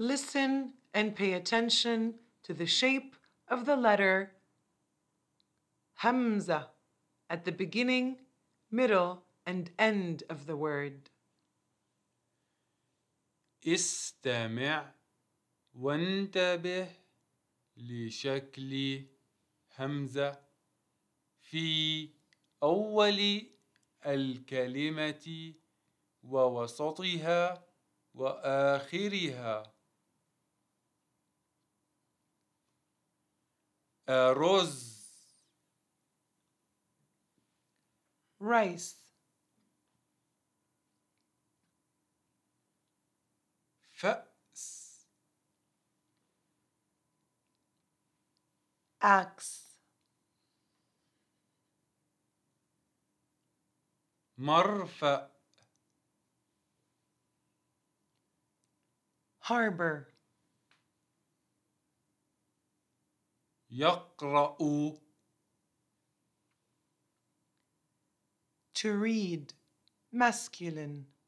Listen and pay attention to the shape of the letter Hamza at the beginning, middle, and end of the word. استمع وانتبه لشكل همزة في أول الكلمة ووسطها وآخرها. أرز Rice, فأس axe, مرفأ harbor, يقرأ to read, masculine.